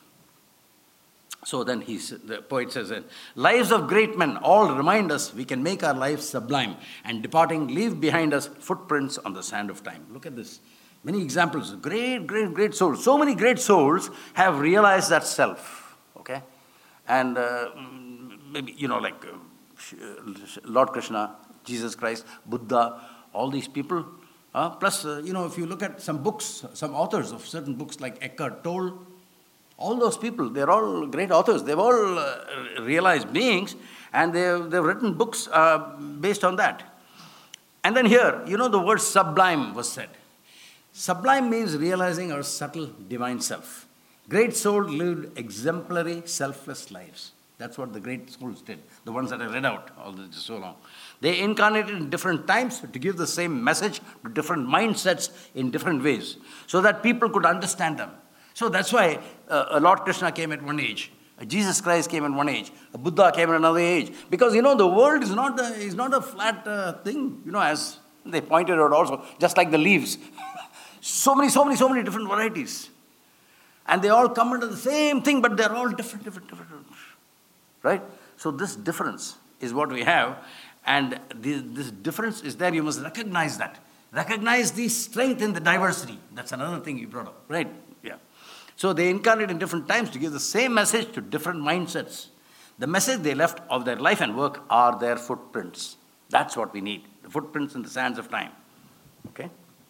So then he's, the poet says, lives of great men all remind us we can make our lives sublime, and departing leave behind us footprints on the sand of time. Look at this. Many examples of great, great, great souls. So many great souls have realized that self, okay? And uh, maybe, you know, like uh, Lord Krishna, Jesus Christ, Buddha, all these people. Uh, plus, uh, you know, if you look at some books, some authors of certain books like Eckhart Tolle, all those people, they're all great authors. They've all uh, realized beings, and they've, they've written books uh, based on that. And then here, you know, the word sublime was said. Sublime means realizing our subtle divine self. Great souls lived exemplary, selfless lives. That's what the great souls did, the ones that I read out all this so long. They incarnated in different times to give the same message to different mindsets in different ways, so that people could understand them. So that's why uh, Lord Krishna came at one age, Jesus Christ came at one age, Buddha came at another age. Because, you know, the world is not a, is not a flat uh, thing, you know, as they pointed out also, just like the leaves. so many, so many, so many different varieties. And they all come under the same thing, but they're all different, different, different. Right? So this difference is what we have. And this, this difference is there. You must recognize that. Recognize the strength in the diversity. That's another thing you brought up, right? Yeah. So they incarnate in different times to give the same message to different mindsets. The message they left of their life and work are their footprints. That's what we need. The footprints in the sands of time. Okay?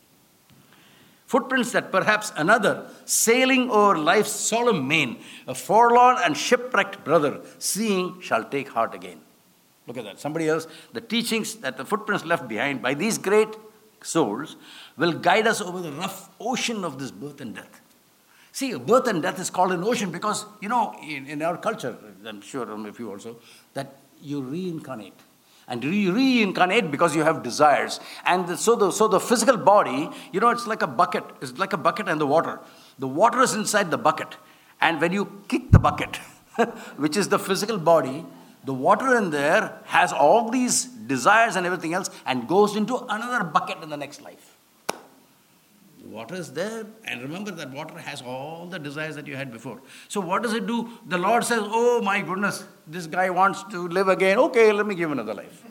Footprints that perhaps another, sailing over life's solemn main, a forlorn and shipwrecked brother, seeing, shall take heart again. Look at that. Somebody else, the teachings that the footprints left behind by these great souls will guide us over the rough ocean of this birth and death. See, birth and death is called an ocean because, you know, in, in our culture, I'm sure some of you also, that you reincarnate. And you reincarnate because you have desires. And the, so, the, so the physical body, you know, it's like a bucket. It's like a bucket and the water. The water is inside the bucket. And when you kick the bucket, which is the physical body, the water in there has all these desires and everything else and goes into another bucket in the next life. The water is there, and remember that water has all the desires that you had before. So what does it do? The Lord says, oh my goodness, this guy wants to live again. Okay, let me give him another life.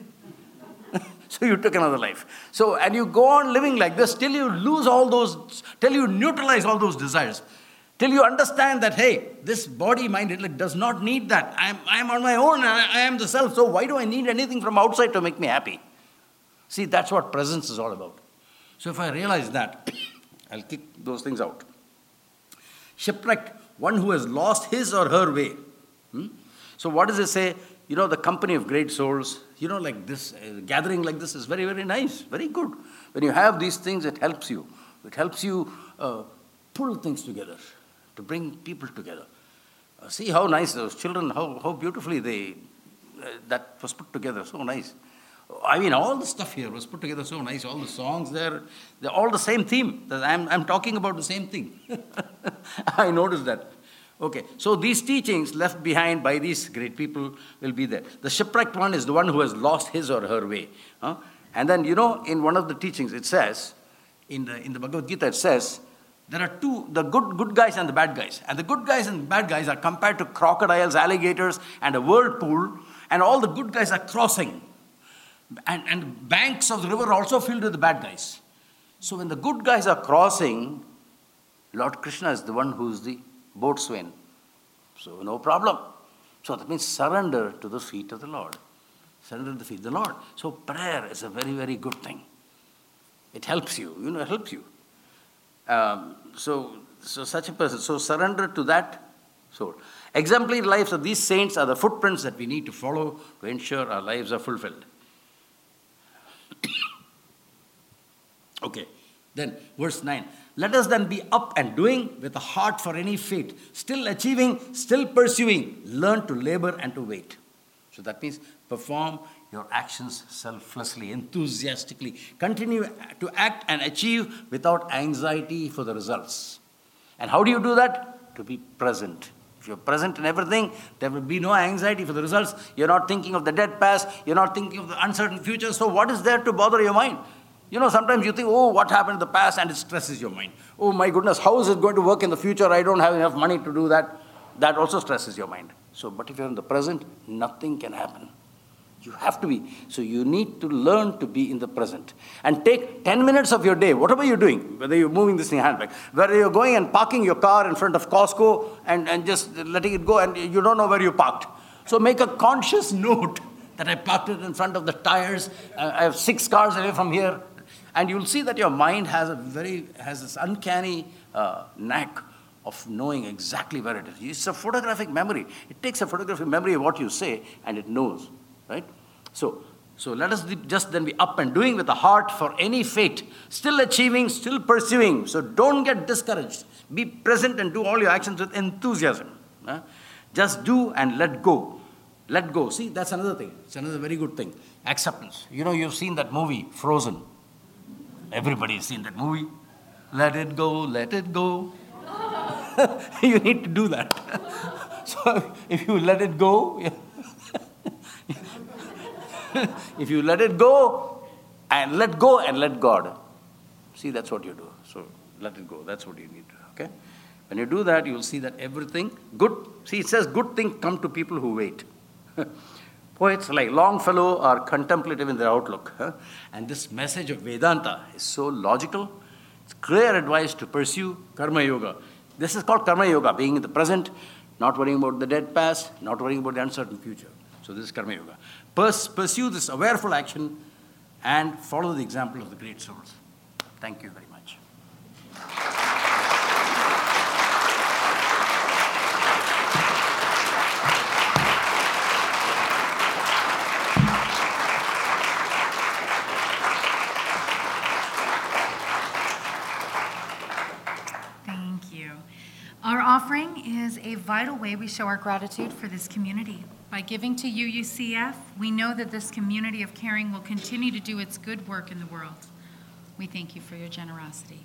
So you took another life. So, and you go on living like this till you lose all those, till you neutralize all those desires. Till you understand that, hey, this body, mind, it does not need that. I'm, I'm on my own, I, I am the self, so why do I need anything from outside to make me happy? See, that's what presence is all about. So if I realize that, I'll kick those things out. Shipwrecked, one who has lost his or her way. Hmm? So what does it say? You know, the company of great souls, you know, like this, uh, gathering like this is very, very nice, very good. When you have these things, it helps you. It helps you uh, pull things together, to bring people together. Uh, see how nice those children, how, how beautifully they, uh, that was put together, so nice. I mean, all the stuff here was put together so nice. All the songs there, they're all the same theme. I'm, I'm talking about the same thing. I noticed that. Okay, so these teachings left behind by these great people will be there. The shipwrecked one is the one who has lost his or her way. Huh? And then, you know, in one of the teachings it says, in the, in the Bhagavad Gita it says, there are two, the good, good guys and the bad guys. And the good guys and the bad guys are compared to crocodiles, alligators, and a whirlpool. And all the good guys are crossing. And, and banks of the river are also filled with the bad guys. So when the good guys are crossing, Lord Krishna is the one who's the boatswain. So no problem. So that means surrender to the feet of the Lord. Surrender to the feet of the Lord. So prayer is a very, very good thing. It helps you. You know, it helps you. Um, so, so such a person. So surrender to that soul. Exemplary lives of these saints are the footprints that we need to follow to ensure our lives are fulfilled. Okay, then verse nine. Let us then be up and doing with a heart for any fate, still achieving, still pursuing, learn to labor and to wait. So that means perform your actions selflessly, enthusiastically. Continue to act and achieve without anxiety for the results. And how do you do that? To be present. If you're present in everything, there will be no anxiety for the results. You're not thinking of the dead past. You're not thinking of the uncertain future. So what is there to bother your mind? You know, sometimes you think, oh, what happened in the past, and it stresses your mind. Oh, my goodness, how is it going to work in the future? I don't have enough money to do that. That also stresses your mind. So, but if you're in the present, nothing can happen. You have to be. So you need to learn to be in the present. And take ten minutes of your day, whatever you're doing, whether you're moving this thing handbag, whether you're going and parking your car in front of Costco and, and just letting it go and you don't know where you parked. So make a conscious note that I parked it in front of the tires. Uh, I have six cars away from here. And you'll see that your mind has a very, has this uncanny uh, knack of knowing exactly where it is. It's a photographic memory. It takes a photographic memory of what you say and it knows, right? So, so let us just then be up and doing with a heart for any fate, still achieving, still pursuing. So don't get discouraged. Be present and do all your actions with enthusiasm. Huh? Just do and let go. Let go. See, that's another thing. It's another very good thing. Acceptance. You know, you've seen that movie, Frozen. Everybody has seen that movie. Let it go, let it go. You need to do that. So if you let it go, if you let it go and let go and let God, see, that's what you do. So let it go. That's what you need to do. Okay? When you do that, you will see that everything good. See, it says good things come to people who wait. Poets like Longfellow are contemplative in their outlook. Huh? And this message of Vedanta is so logical. It's clear advice to pursue Karma Yoga. This is called Karma Yoga, being in the present, not worrying about the dead past, not worrying about the uncertain future. So this is Karma Yoga. Purs- pursue this awareful action and follow the example of the great souls. Thank you very much. vital way we show our gratitude for this community. By giving to U U C F, we know that this community of caring will continue to do its good work in the world. We thank you for your generosity.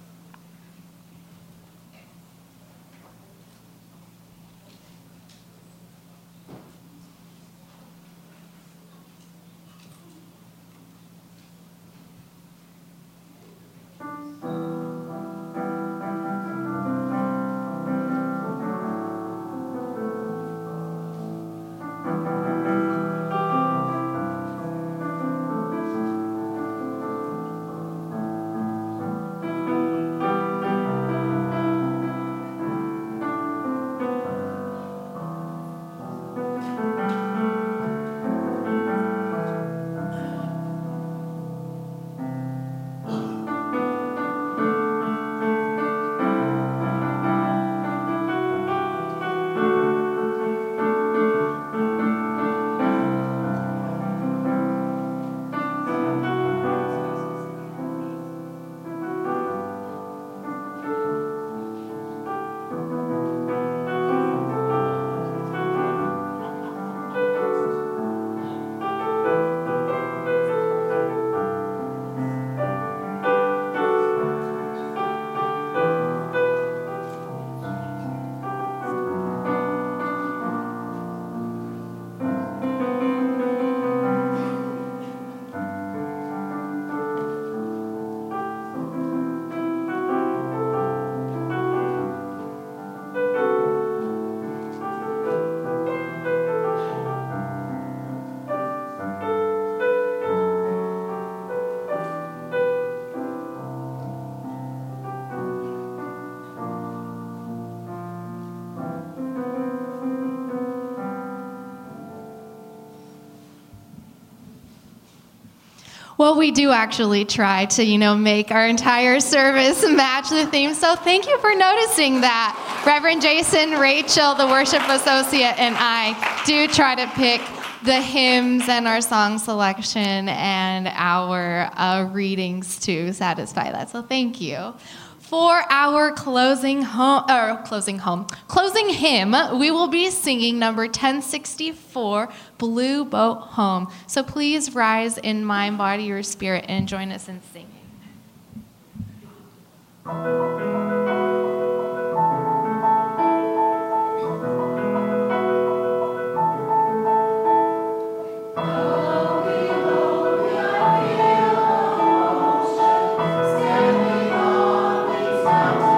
Well, we do actually try to, you know, make our entire service match the theme. So thank you for noticing that. Reverend Jason, Rachel, the worship associate, and I do try to pick the hymns and our song selection and our uh, readings to satisfy that. So thank you. For our closing home, or closing home, closing hymn, we will be singing number ten sixty-four, Blue Boat Home. So please rise in mind, body, or spirit and join us in singing.